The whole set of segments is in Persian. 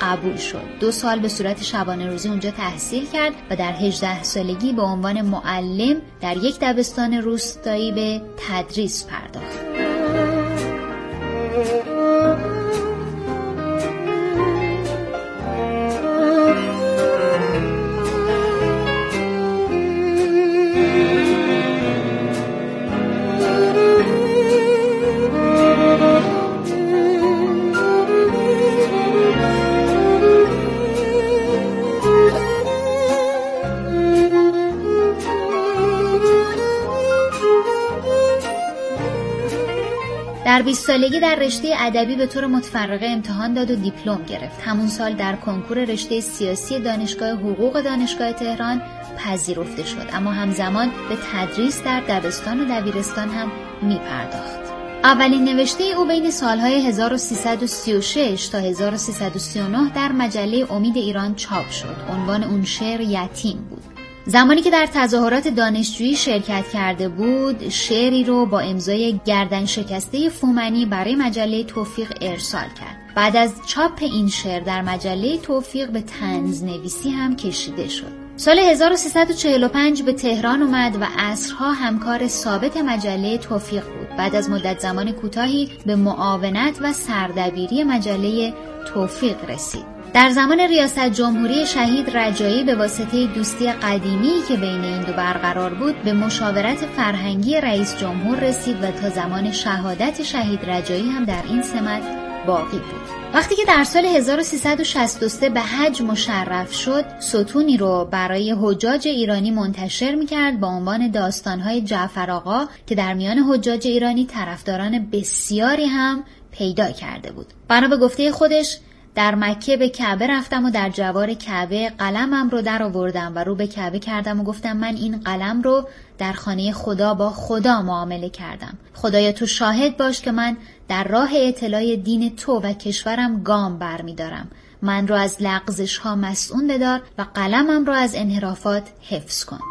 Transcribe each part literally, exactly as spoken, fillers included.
قبول شد. دو سال به صورت شبانه روزی اونجا تحصیل کرد و در هجده سالگی به عنوان معلم در یک دبستان روستایی به تدریس پرداخت. در بیست سالگی در رشته ادبی به طور متفرقه امتحان داد و دیپلم گرفت. همون سال در کنکور رشته سیاسی دانشگاه حقوق دانشگاه تهران پذیرفته شد، اما همزمان به تدریس در دبستان و دبیرستان هم می پرداخت. اولین نوشته او بین سالهای هزار و سیصد و سی و شش تا هزار و سیصد و سی و نه در مجله امید ایران چاپ شد. عنوان اون شعر یتیم بود. زمانی که در تظاهرات دانشجویی شرکت کرده بود، شعری رو با امضای گردن شکسته فومنی برای مجله توفیق ارسال کرد. بعد از چاپ این شعر در مجله توفیق به طنز نویسی هم کشیده شد. سال هزار و سیصد و چهل و پنج به تهران اومد و عصرها همکار ثابت مجله توفیق بود. بعد از مدت زمان کوتاهی به معاونت و سردبیری مجله توفیق رسید. در زمان ریاست جمهوری شهید رجایی به واسطه دوستی قدیمی که بین این دو برقرار بود به مشاورت فرهنگی رئیس جمهور رسید و تا زمان شهادت شهید رجایی هم در این سمت باقی بود. وقتی که در سال هزار و سیصد و شصت و سه به حج مشرف شد، ستونی رو برای حجاج ایرانی منتشر می‌کرد با عنوان داستان‌های جعفر آقا که در میان حجاج ایرانی طرفداران بسیاری هم پیدا کرده بود. بنا به گفته خودش، در مکه به کعبه رفتم و در جوار کعبه قلمم رو در آوردم و رو به کعبه کردم و گفتم من این قلم رو در خانه خدا با خدا معامله کردم. خدایا تو شاهد باش که من در راه اطلاع دین تو و کشورم گام بر می دارم. من رو از لغزش ها مسئول بدار و قلمم رو از انحرافات حفظ کن.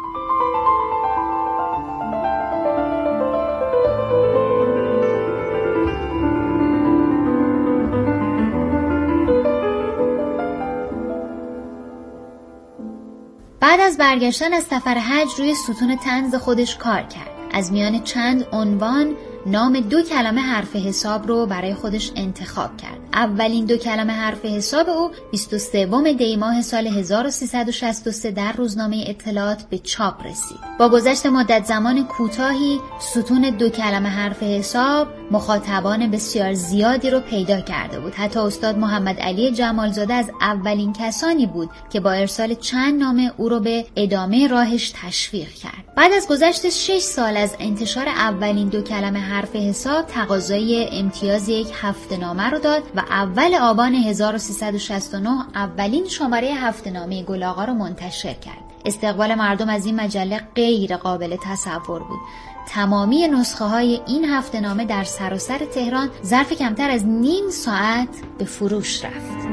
بعد از برگشتن از سفر حج روی ستون طنز خودش کار کرد. از میان چند عنوان نام دو کلمه حرف حساب رو برای خودش انتخاب کرد. اولین دو کلمه حرف حساب او بیست و سوم دی ماه سال هزار و سیصد و شصت و سه در روزنامه اطلاعات به چاپ رسید. با گذشت مدت زمان کوتاهی ستون دو کلمه حرف حساب مخاطبان بسیار زیادی رو پیدا کرده بود. حتی استاد محمد علی جمالزاده از اولین کسانی بود که با ارسال چند نامه او رو به ادامه راهش تشویق کرد. بعد از گذشت شش سال از انتشار اولین دو کلمه حرف حساب تقاضای امتیاز یک هفته‌نامه رو داد و اول آبان هزار و سیصد و شصت و نه اولین شماره هفته‌نامه گل آقا رو منتشر کرد. استقبال مردم از این مجله غیر قابل تصور بود. تمامی نسخه های این هفته‌نامه در سراسر تهران ظرف کمتر از نیم ساعت به فروش رفت.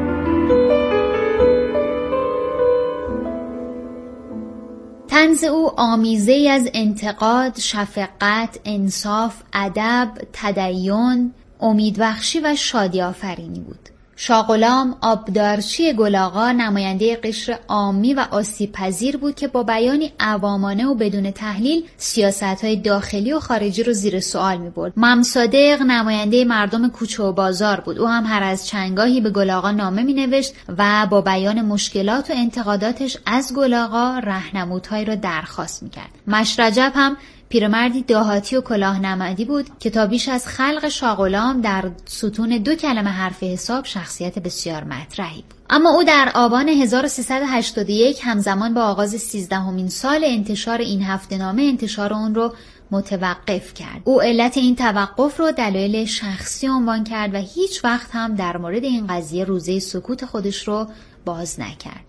طنز او آمیزه‌ای از انتقاد، شفقت، انصاف، ادب، تدین، امیدبخشی و شادی آفرینی بود. شاغلام آبدارچی گل آقا نماینده قشر عامی و آسیب پذیر بود که با بیانی عوامانه و بدون تحلیل سیاست‌های داخلی و خارجی رو زیر سوال می‌برد. مم صادق نماینده مردم کوچه و بازار بود. او هم هر از چندگاهی به گل آقا نامه می‌نوشت و با بیان مشکلات و انتقاداتش از گل آقا راهنمودهایی را درخواست می‌کرد. مشرجب هم پیرمردی دهاتی و کلاهنمدی بود که تا بیش از خلق شاغلام در ستون دو کلمه حرف حساب شخصیت بسیار مطرحی بود. اما او در آبان هزار و سیصد و هشتاد و یک همزمان با آغاز سیزدهمین سال انتشار این هفته‌نامه انتشار اون رو متوقف کرد. او علت این توقف رو دلایل شخصی عنوان کرد و هیچ وقت هم در مورد این قضیه روزه سکوت خودش رو باز نکرد.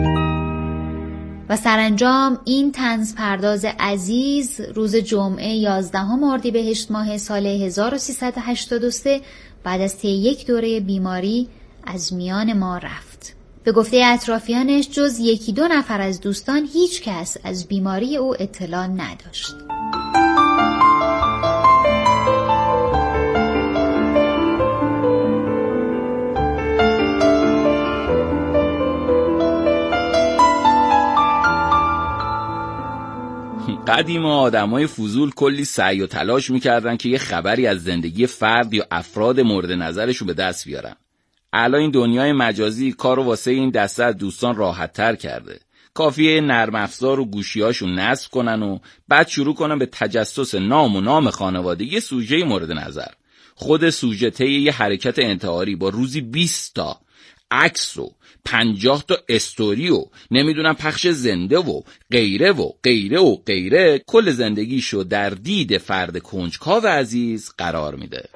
و سرانجام این طنز پرداز عزیز روز جمعه یازدهم اردیبهشت ماه سال هزار و سیصد و هشتاد و سه بعد از طی یک دوره بیماری از میان ما رفت. به گفته اطرافیانش جز یکی دو نفر از دوستان هیچ کس از بیماری او اطلاع نداشت. قدیما آدمای فضول کلی سعی و تلاش میکردن که یه خبری از زندگی فرد یا افراد مورد نظرشو به دست بیارن. الان این دنیای مجازی کارو واسه این دسته از دوستان راحت تر کرده. کافیه نرم افزار و گوشیاشون نصب کنن و بعد شروع کنن به تجسس نام و نام خانوادگی سوژه مورد نظر. خود سوژه طی یه حرکت انتحاری با روزی بیست تا عکس و پنجاه تا استوری و نمیدونم پخش زنده و غیره و غیره و غیره کل زندگیشو در دید فرد کنجکاو عزیز قرار میده.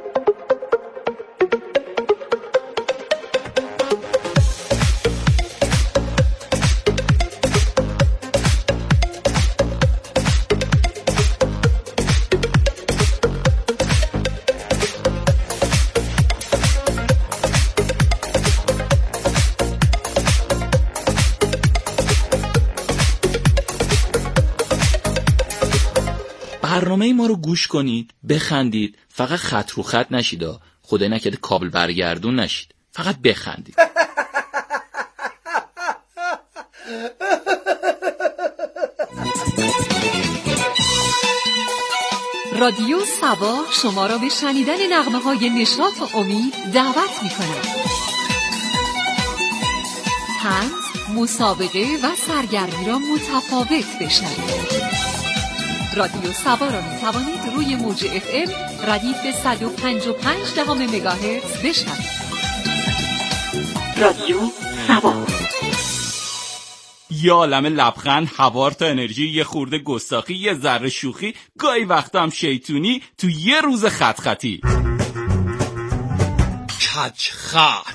برنامه ما رو گوش کنید، بخندید، فقط خط رو خط نشید، خدای نکرده کابل برگردون نشید، فقط بخندید. رادیو سبا شما را به شنیدن نغمه‌های نشاط و امید دعوت می‌کند. طنز، مسابقه و سرگرمی را متفاوت بشنوید. رادیو سبا را می توانید روی موج اف ام ردیف صد و پنج و پنج دهم مگاهرتز بشنوید. رادیو سبا. یه عالم لبخند، هوار تا انرژی، یه خورده گستاخی، یه ذره شوخی، گاهی وقتا هم شیطونی تو یه روز خط خطی. کج خط.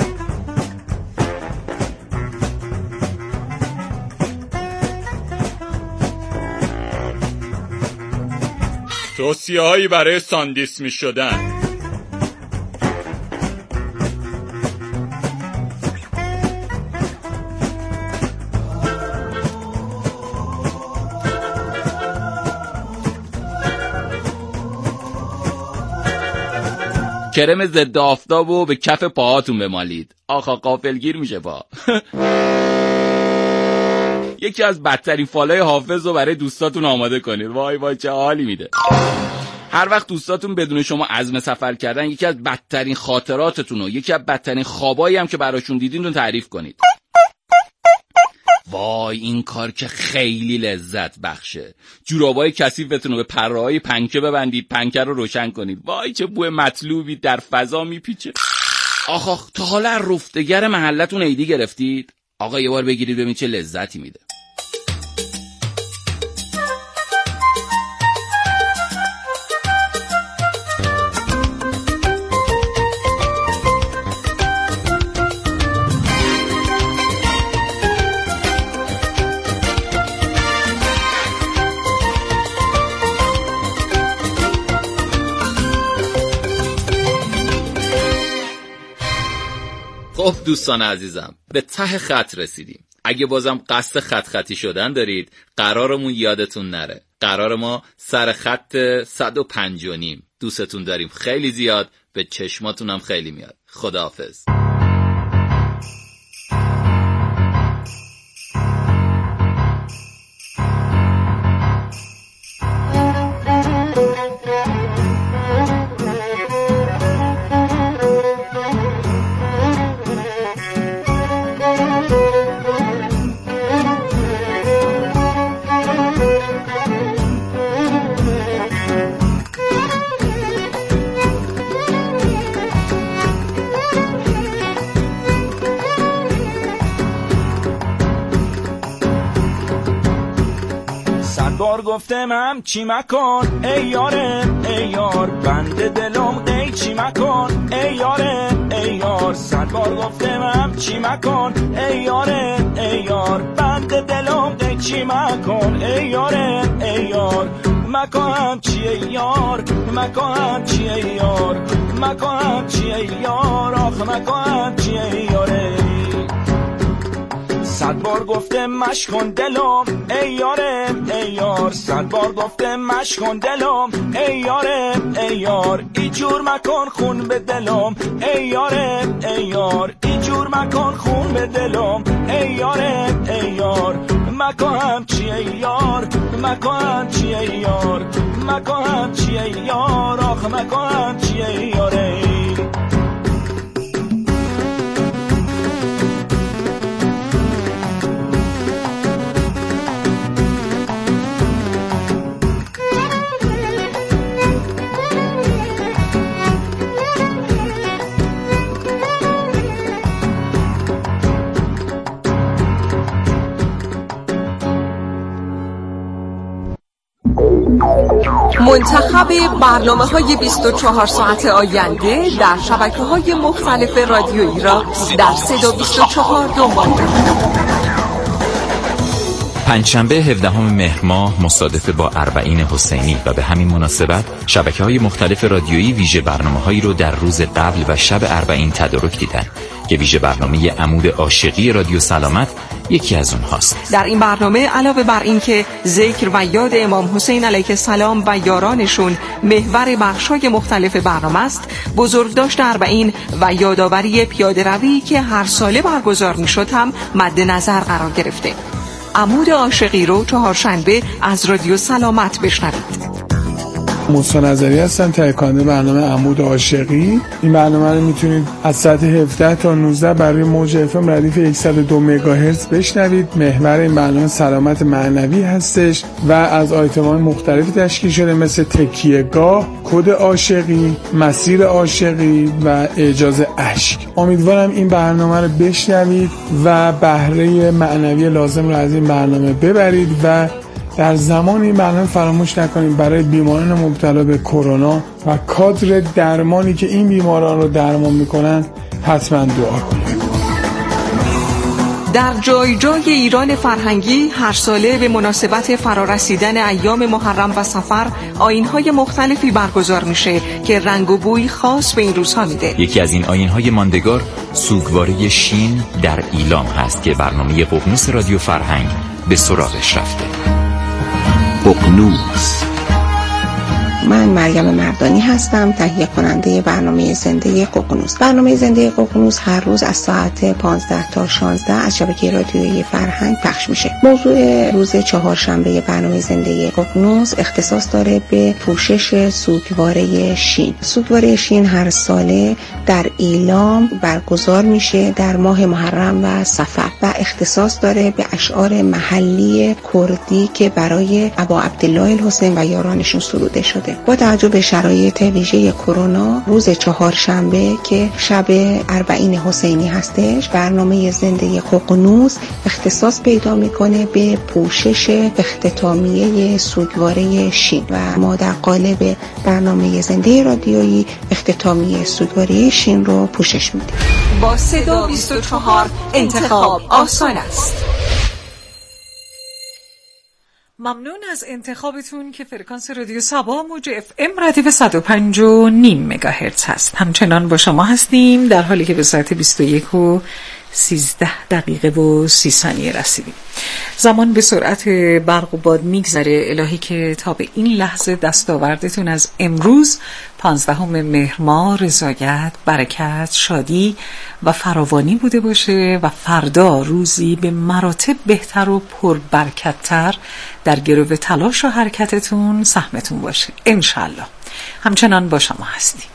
توصیه هایی برای ساندیسمی شدن. کرم ضد آفتابو به کف پاهاتون بمالید. آخا غافلگیر میشه پا. یکی از بدترین فالای حافظ رو برای دوستاتون آماده کنید. وای وای چه حالی میده. هر وقت دوستاتون بدون شما عزم سفر کردن یکی از بدترین خاطراتتون و یکی از بدترین خوابایی هم که براشون دیدین رو تعریف کنید. وای این کار که خیلی لذت بخشه. جورابای کثیفتون رو به پره‌های پنکه ببندید، پنکه رو روشن کنید. وای چه بوی مطلوبی در فضا میپیچه. آخ آخ تا حالا رفتگر محلتون ایدی گرفتید؟ آقا یه بار بگیرید ببین چه لذتی میده. خب دوستان عزیزم به ته خط رسیدیم. اگه بازم قصد خط خطی شدن دارید قرارمون یادتون نره. قرار ما سر خط صد و پنج و نیم. دوستتون داریم خیلی زیاد، به چشماتون هم خیلی میاد. خداحافظ. بار گفتم هم چی مکن ای یاره ای یار، بند دلم ای چی مکن ای یاره ای یار. صد بار گفتم هم چی مکن ای یاره ای یار، بند دلم ای چی مکن ای یاره ای یار. مکن چی ای یار، مکن چی ای یار، مکن چی ای یار، آخ مکن چی ای یاره. صد بار گفتم مشکن دلم ای یاره ای یار، صد بار گفتم مشکن دلم ای یاره ای یار. ای جور مکن خون به دلم ای یاره ای یار، ای جور مکن خون به دلم ای یاره ای یار. مکو هم چیه یار مکو هم چیه یار مکو هم چیه یار آخ مکو هم چیه یاره منتخب برنامه‌های بیست و چهار ساعت آینده در شبکه‌های مختلف رادیویی را در صدا بیست و چهار دنبال کنید. پنجشنبه هفدهم مهر ماه مصادف با اربعین حسینی و به همین مناسبت شبکه‌های مختلف رادیویی ویژه برنامه‌هایی رو در روز قبل و شب اربعین تدارک دیدن که ویژه برنامه عمود عاشقی رادیو سلامت یکی از اونهاست. در این برنامه علاوه بر این که ذکر و یاد امام حسین علیه السلام و یارانشون محور بخش‌های مختلف برنامه است، بزرگداشت اربعین و یادآوری پیاده روی که هر ساله برگزار می‌شد هم مد نظر قرار گرفته. عمود عاشقی رو چهارشنبه از رادیو سلامت بشنوید. موسی نظری هستم، تهیه کننده برنامه عمود عاشقی. این برنامه رو میتونید از ساعت هفده تا نوزده برای موج اف ام ردیف صد و دو مگاهرتز بشنوید. محور این برنامه سلامت معنوی هستش و از آیتم‌های مختلفی تشکیل شده مثل تکیه‌گاه، کد عاشقی، مسیر عاشقی و اعجاز اشک. امیدوارم این برنامه رو بشنوید و بهره معنوی لازم رو از این برنامه ببرید و در زمان این برنامه فراموش نکنید برای بیماران مبتلا به کرونا و کادر درمانی که این بیماران رو درمان میکنن حتما دعا کنید. در جای جای ایران فرهنگی هر ساله به مناسبت فرارسیدن ایام محرم و صفر آیین‌های مختلفی برگزار میشه که رنگ و بوی خاص به این روزها میده. یکی از این آیین‌های ماندگار سوگواری شین در ایلام هست که برنامه ققنوس رادیو فرهنگ به سراغش رفته. ققنوس. من مریم مردانی هستم، تهیه کننده برنامه زنده ققنوس. برنامه زنده ققنوس هر روز از ساعت پانزده تا شانزده از شبکه رادیویی فرهنگ پخش میشه. موضوع روز چهارشنبه برنامه زنده ققنوس اختصاص داره به پوشش سوگواره شین. سوگواره شین هر ساله در ایلام برگزار میشه در ماه محرم و صفر و اختصاص داره به اشعار محلی کردی که برای ابا عبدالله الحسین و یارانشون سروده شده. با توجه به شرایط ویژه کرونا روز چهارشنبه که شب اربعین حسینی هستش، برنامه زنده ققنوس اختصاص پیدا میکنه به پوشش اختتامیه سوگواره شین و ما در قالب برنامه زنده رادیویی اختتامیه سوگواره شین رو پوشش میدیم. با صدا بیست و چهار انتخاب آسان است. ممنون از انتخابتون که فرکانس رادیو صبا موج اف ام ردیف صد و پنج و نیم مگاهرتز هست. همچنان با شما هستیم در حالی که به ساعت بیست و یک و سیزده دقیقه و سی ثانیه رسیدیم. زمان به سرعت برق و باد میگذره. الهی که تا به این لحظه دستاوردتون از امروز پانزدهم مهر ماه رضایت، برکت، شادی و فراوانی بوده باشه و فردا روزی به مراتب بهتر و پربرکت‌تر در گرو تلاش و حرکتتون سهمتون باشه انشالله. همچنان با شما هستیم.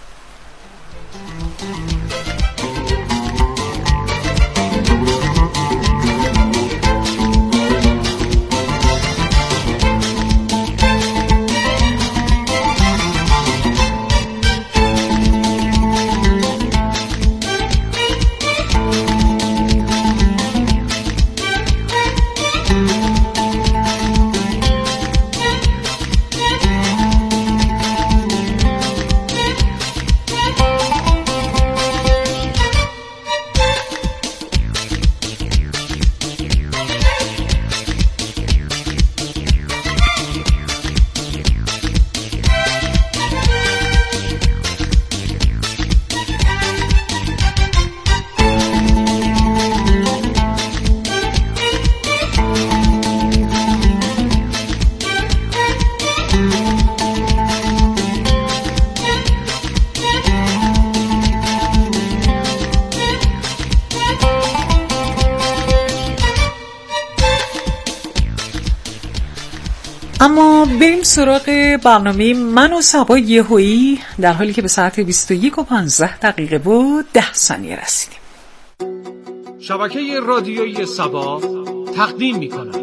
اما بریم سراغ برنامه من و سبا یهویی، در حالی که به ساعت بیست و یک و پانزده دقیقه و ده ثانیه رسیدیم. شبکه رادیویی سبا تقدیم می‌کند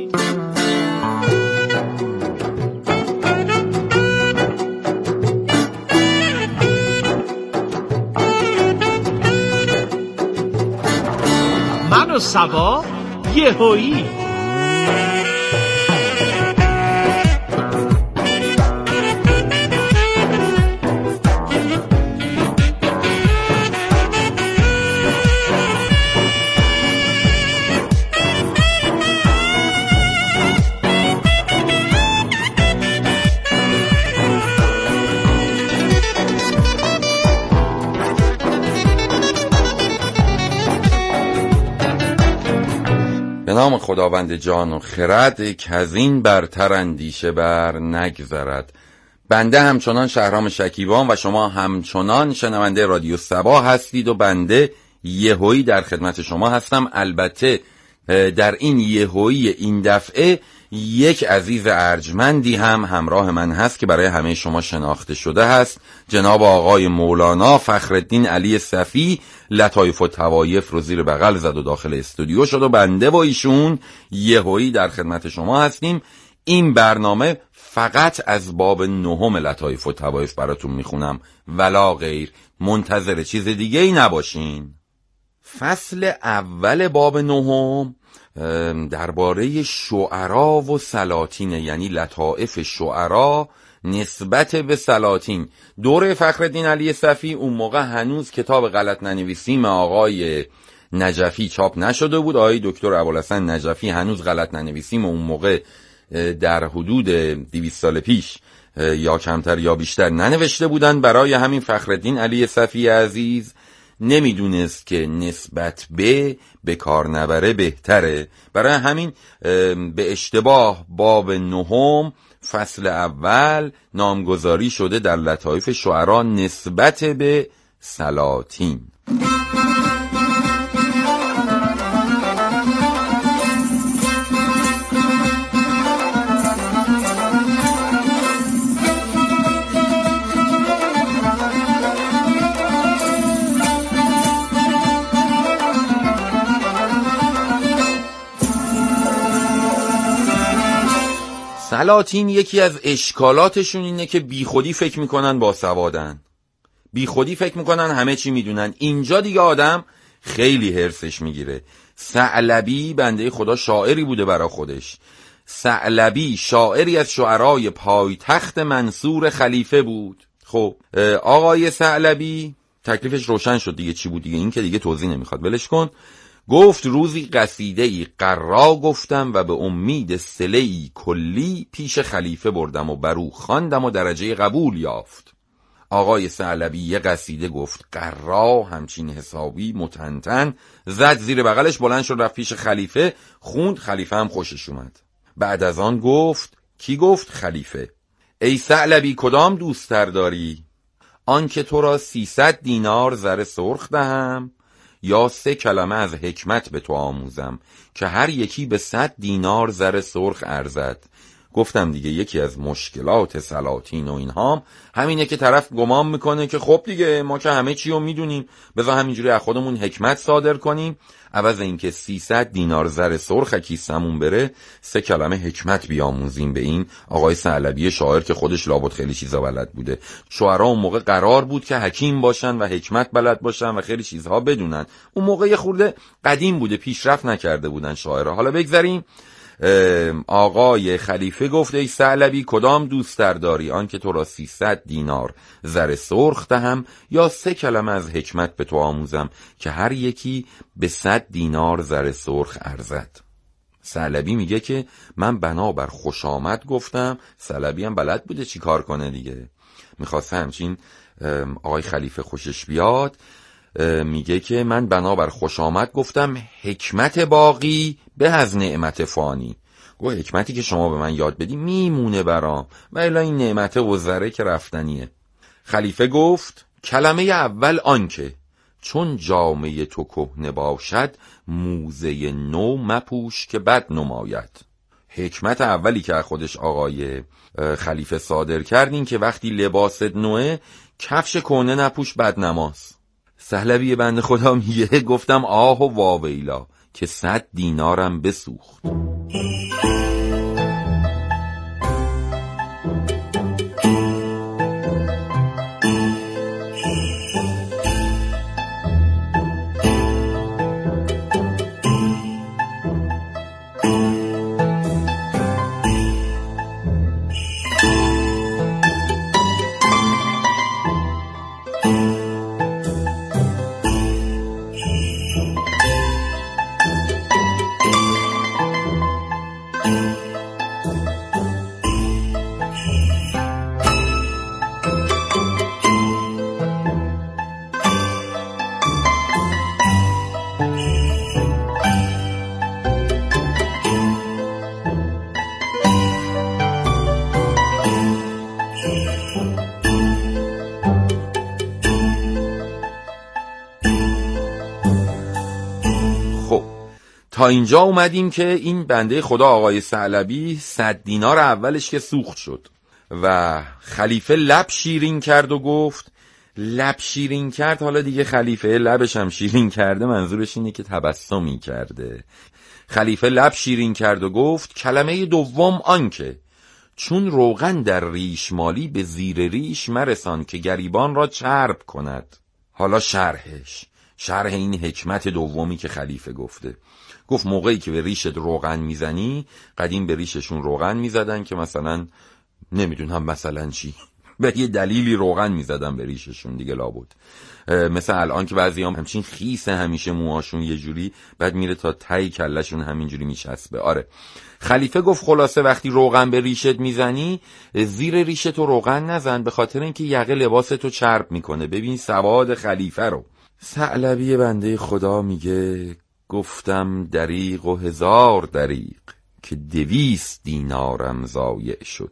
من و سبا یهویی. به نام خداوند جان و خرد که از این برتر اندیشه بر نگذرد. بنده همچنان شهرام شکیبان و شما همچنان شنونده رادیو سبا هستید و بنده یهویی در خدمت شما هستم. البته در این یهویی این دفعه یک عزیز ارجمندی هم همراه من هست که برای همه شما شناخته شده هست، جناب آقای مولانا فخرالدین علی صفی. لطایف و طوایف رو زیر بغل زد و داخل استودیو شد و بنده و ایشون یهویی در خدمت شما هستیم. این برنامه فقط از باب نهم لطایف و طوایف براتون میخونم ولا غیر، منتظر چیز دیگه ای نباشین. فصل اول باب نهم درباره شعرا و سلاطین، یعنی لطائف شعرا نسبت به سلاطین. دوره فخرالدین علی صفی اون موقع هنوز کتاب غلط ننویسیم آقای نجفی چاپ نشده بود. آقای دکتر ابوالحسن نجفی هنوز غلط ننویسیم اون موقع در حدود دویست سال پیش یا کمتر یا بیشتر ننوشته بودن. برای همین فخرالدین علی صفی عزیز نمیدونست که نسبت به به کار نبره بهتره، برای همین به اشتباه باب نهم فصل اول نامگذاری شده در لطایف شعرا نسبت به سلاطین. سلاطین یکی از اشکالاتشون اینه که بی خودی فکر میکنن با سوادن، بی خودی فکر میکنن همه چی میدونن. اینجا دیگه آدم خیلی هرسش میگیره. ثعلبی بنده خدا شاعری بوده برای خودش. ثعلبی شاعری از شعرای پایتخت منصور خلیفه بود. خب آقای ثعلبی تکلیفش روشن شد دیگه چی بود دیگه، این که دیگه توضیح نمیخواد، ولش کن. گفت روزی قصیده‌ای قرا گفتم و به امید صله‌ای کلی پیش خلیفه بردم و برو خواندم و درجه قبول یافت. آقای ثعلبی یه قصیده گفت، قرا همچین حسابی متنتن زد زیر بغلش، بلند شد رفت پیش خلیفه، خوند، خلیفه هم خوشش اومد. بعد از آن گفت، کی گفت؟ خلیفه. ای ثعلبی کدام دوست‌تر داری؟ آن که تو را سیصد دینار زر سرخ دهم یا سه کلمه از حکمت به تو آموزم که هر یکی به صد دینار زر سرخ ارزد. گفتم دیگه یکی از مشکلات سلاطین و اینها همینه که طرف گمان میکنه که خب دیگه ما که همه چی رو میدونیم، بذار همینجوری از خودمون حکمت صادر کنیم، عوض اینکه سیصد دینار زر سرخ کیسمون بره سه کلمه حکمت بیاموزیم به این آقای ثعلبی شاعر که خودش لابد خیلی چیزا بلد بوده. شاعرها اون موقع قرار بود که حکیم باشن و حکمت بلد باشن و خیلی چیزها بدونن. اون موقع یه خورده قدیم بوده، پیشرفت نکرده بودن شاعرها. حالا بگذاریم. آقای خلیفه گفت، ای ثعلبی کدام دوست‌تر داری؟ آن که تو را سیصد دینار زر سرخ دهم یا سه کلمه از حکمت به تو آموزم که هر یکی به صد دینار زر سرخ ارزد. ثعلبی میگه که من بنابر خوش آمد گفتم. ثعلبی هم بلد بوده چی کار کنه دیگه، میخواسته همچین آقای خلیفه خوشش بیاد. میگه که من بنابر خوش آمد گفتم حکمت باقی به از نعمت فانی. گوه حکمتی که شما به من یاد بدی میمونه برام و الا این نعمت و ذره که رفتنیه. خلیفه گفت کلمه اول آنکه چون جامعه تو کهنه باشد موزه نو مپوش که بد نماید. حکمت اولی که خودش آقای خلیفه صادر کرد این که وقتی لباست نوعه کفش کهنه نپوش بدنماز. ثعلبی بنده خدا میگه گفتم آه و واویلا که صد دینارم بسوخت. تا اینجا اومدیم که این بنده خدا آقای ثعلبی صد دینار اولش که سوخت شد و خلیفه لب شیرین کرد و گفت، لب شیرین کرد، حالا دیگه خلیفه لبش هم شیرین کرده، منظورش اینه که تبسمی کرده. خلیفه لب شیرین کرد و گفت کلمه دوم آن که چون روغن در ریش مالی به زیر ریش مرسان که گریبان را چرب کند. حالا شرحش، شرح این حکمت دومی که خلیفه گفته. گفت موقعی که به ریشت روغن میزنی، قدیم به ریششون روغن میزدن که مثلا نمیدونم مثلا چی، به یه دلیلی روغن میزدن به ریششون دیگه لابد. مثلا الان که بعضی هم همچین خیسه همیشه موهاشون یه جوری، بعد میره تا ته کلشون همینجوری میچسبه. آره خلیفه گفت خلاصه وقتی روغن به ریشت میزنی زیر ریشتو روغن نزن، به خاطر اینکه یقه لباستو چرب میکنه. ببین سواد خلیفه رو. ثعلبی بنده خدا میگه گفتم دریغ و هزار دریغ که دویست دینارم ضایع شد.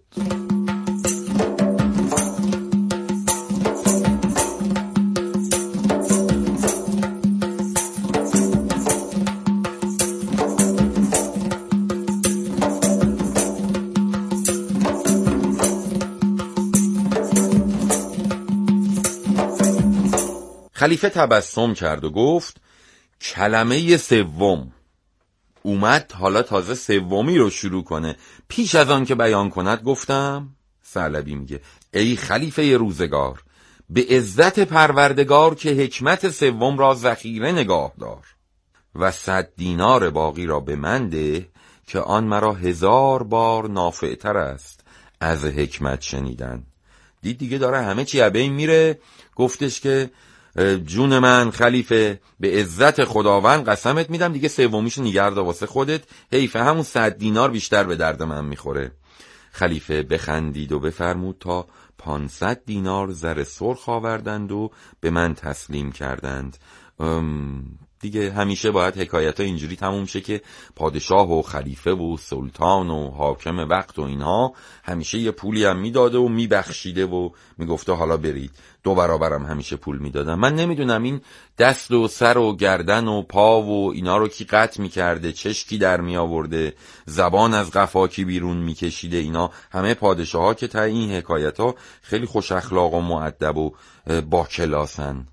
خلیفه تبسم کرد و گفت کلمه سوم. اومد حالا تازه سومی رو شروع کنه. پیش از آن که بیان کند گفتم، ثعلبی میگه ای خلیفه روزگار، به عزت پروردگار که حکمت سوم را ذخیره نگاه دار و صد دینار باقی را به من ده که آن مرا هزار بار نافعتر است از حکمت شنیدن. دید دیگه داره همه چی عبین میره. گفتش که جون من خلیفه، به عزت خداوند قسمت میدم دیگه سومیشو نگرد واسه خودت، حیفه همون صد دینار بیشتر به درد من میخوره. خلیفه بخندید و بفرمود تا پانصد دینار زر سرخ آوردند و به من تسلیم کردند. دیگه همیشه باید حکایت ها اینجوری تموم شه که پادشاه و خلیفه و سلطان و حاکم وقت و اینها همیشه یه پولی هم میداده و میبخشیده و میگفته حالا برید. دو برابرم همیشه پول میدادن. من نمیدونم این دست و سر و گردن و پا و اینا رو کی قطع میکرده، چشکی در میآورده، زبان از قفا کی بیرون میکشیده. اینا همه پادشاه ها که تا این حکایت ها خیلی خوش اخلاق و مؤدب و با کلاسن.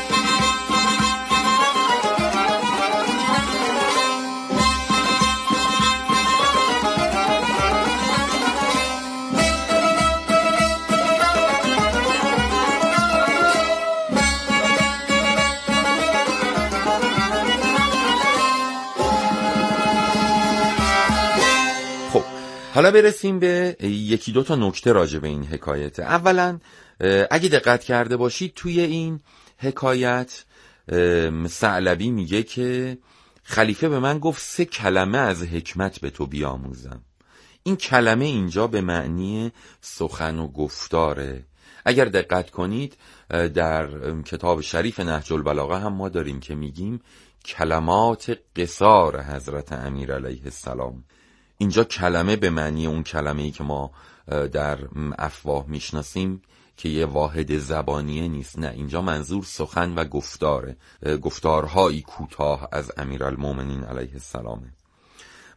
حالا برسیم به یکی دو تا نکته راجع به این حکایت. اولا اگه دقت کرده باشید توی این حکایت ثعلبی میگه که خلیفه به من گفت سه کلمه از حکمت به تو بیاموزم. این کلمه اینجا به معنی سخن و گفتاره. اگر دقت کنید در کتاب شریف نهج البلاغه هم ما داریم که میگیم کلمات قصار حضرت امیر علیه السلام. اینجا کلمه به معنی اون کلمه‌ای که ما در افواه میشناسیم که یه واحد زبانیه نیست، نه، اینجا منظور سخن و گفتاره، گفتارهایی کوتاه از امیرالمومنین علیه السلامه.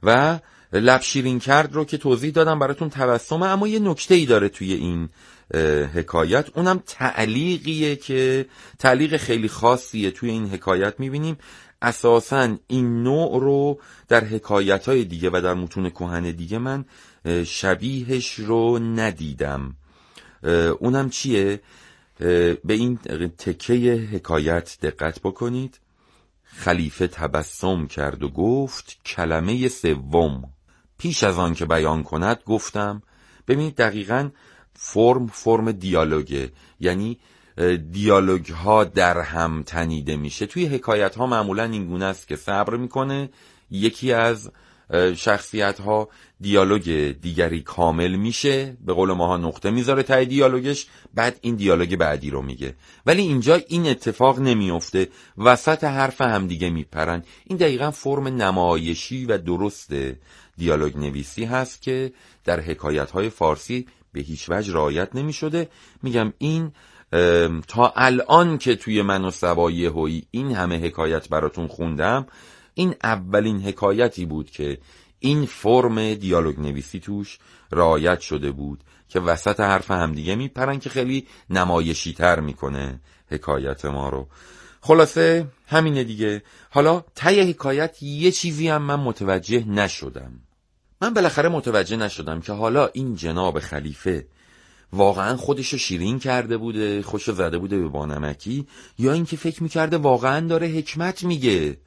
و لب شیرین کرد رو که توضیح دادم براتون تبسمه. اما یه نکته‌ای داره توی این حکایت، اونم تعلیقیه که تعلیق خیلی خاصیه توی این حکایت. میبینیم اساساً این نوع رو در حکایت‌های دیگه و در متون کهن دیگه من شبیهش رو ندیدم. اونم چیه؟ به این تکه حکایت دقت بکنید. خلیفه تبسم کرد و گفت کلمه سوم پیش از آن که بیان کند گفتم. ببینید دقیقاً فرم فرم دیالوگه، یعنی دیالوگ ها در هم تنیده میشه. توی حکایت ها معمولا این گونه است که صبر میکنه، یکی از شخصیت ها دیالوگ دیگری کامل میشه، به قول ماها نقطه میذاره ته دیالوگش، بعد این دیالوگ بعدی رو میگه. ولی اینجا این اتفاق نمیفته، وسط حرف هم دیگه میپرن. این دقیقاً فرم نمایشی و درست دیالوگ نویسی هست که در حکایت های فارسی به هیچ وجه رعایت نمی شده. میگم این تا الان که توی من و صبا یهویی این همه حکایت براتون خوندم، این اولین حکایتی بود که این فرم دیالوگ نویسی توش رعایت شده بود که وسط حرف همدیگه میپرن که خیلی نمایشی تر میکنه حکایت ما رو. خلاصه همینه دیگه. حالا ته حکایت یه چیزی هم من متوجه نشدم. من بالاخره متوجه نشدم که حالا این جناب خلیفه واقعا خودشو شیرین کرده بوده، خوشو زده بوده به بانمکی، یا اینکه فکر میکرده واقعا داره حکمت میگه.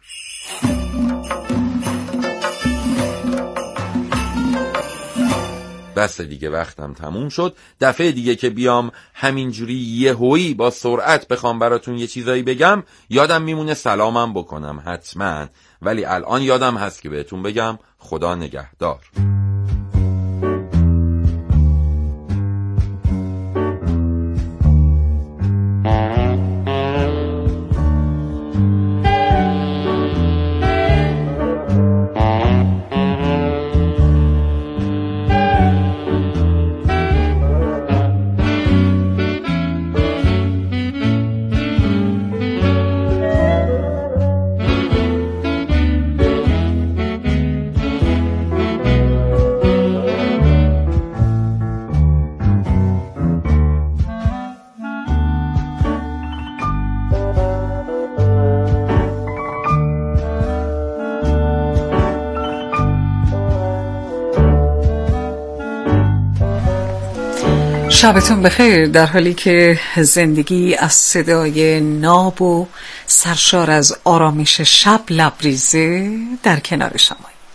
بس دیگه، وقتم تموم شد. دفعه دیگه که بیام همینجوری یهویی با سرعت بخوام براتون یه چیزایی بگم، یادم میمونه سلامم بکنم حتما، ولی الان یادم هست که بهتون بگم خدا نگهدار. شبتون بخیر. در حالی که زندگی از صدای ناب و سرشار از آرامش شب لبریزه، در کنار شما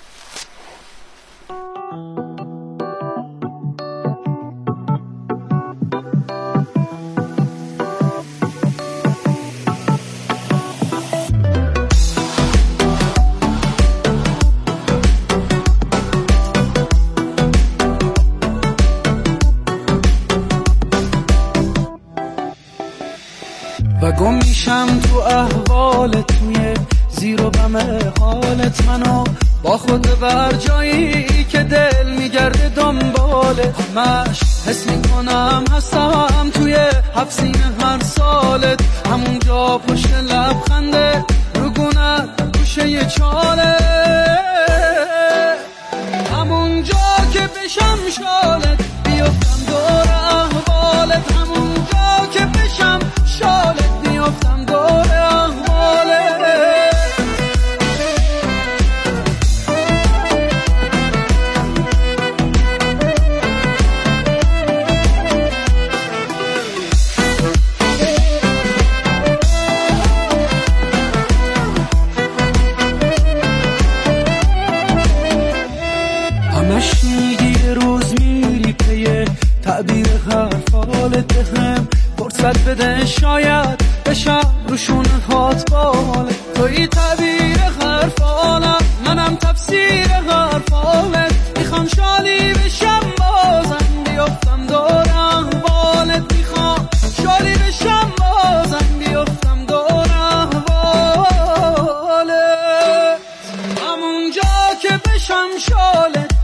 و گم میشم تو احوالت، توی زیر و بم حالت، منو با خود بر جایی که دل میگرده دنبالت. همش حس میکنم هستم توی حبسین هر سالت، همونجا پشت لبخنده رو گونت گوشه یه چاله، همونجا که بشم شالت بیفتم دور احوالت، همونجا که بشم شالت بیفتم دور احوالت. همش میگی یه روز میری پیه تعبیر حرفالت، بهم فرصت بده شاید بشم روشون هات بالت. توی تعبیر حرفالم، منم تفسیر حرفالت، میخوام شالی بشم بازم بیفتم دور احوالت، میخوام شالی بشم بازم بیفتم دور احوالت، همونجا که بشم شالت